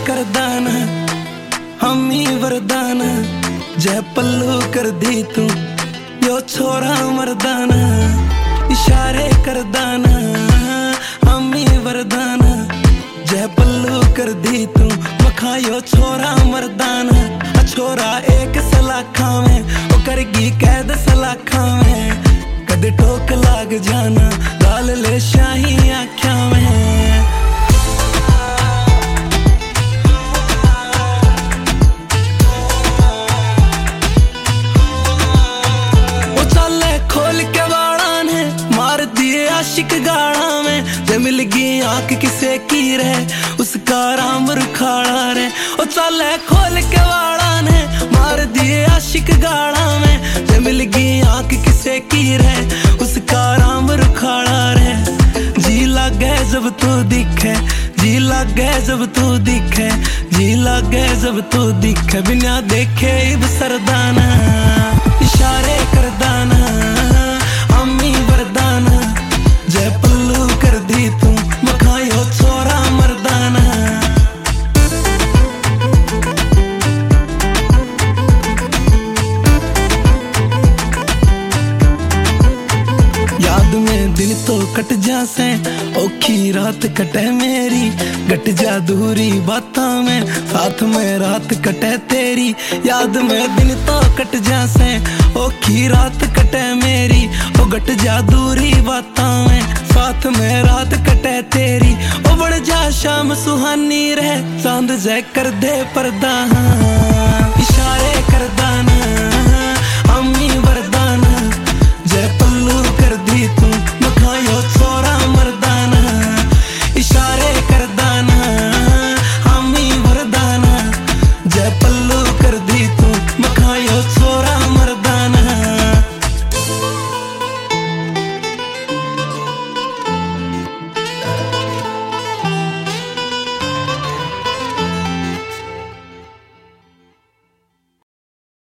करदान हमी वरदान जय पल्लू कर दी तू यो छोरा मर्दाना इशारे करदान हमी वरदान जय पल्लू कर दी तू मखा यो छोरा मर्दाना छोरा एक सलाखा में वो करगी कैद सलाखा में कद ठोक लाग जाना गाल ले शाही आख्या में वो चले खोल के बाड़ा ने मार दिए आशिक गाड़ा में जे मिल गई आंख किसे की रहे उसका राम रुखाड़ा रे वो चले खोल के बाड़ा ने मार दिए आशिक गाड़ा में जे मिल गई आंख किसे की रहे उसका राम रुखाड़ा रे जी लागे जब तू दिखे जी लागे जब तू दिखे जी लागे जब तू दिखे बिना देखे इब सरदाना इशारे करदाना अम्मी वरदाना जय पल्लू कर दी तू मखायो छोरा मर्दाना याद में दिन तो कट जासे औखी रात कटे मेरी गट जा दूरी बातां में साथ में रात कटे तेरी याद में दिन तो कट जासे औखी रात कटे मेरी ओ गट जा दूरी बातां में साथ में रात कटे तेरी ओ बढ़ जा शाम सुहानी रहे चांद जय कर दे पर्दा इशारे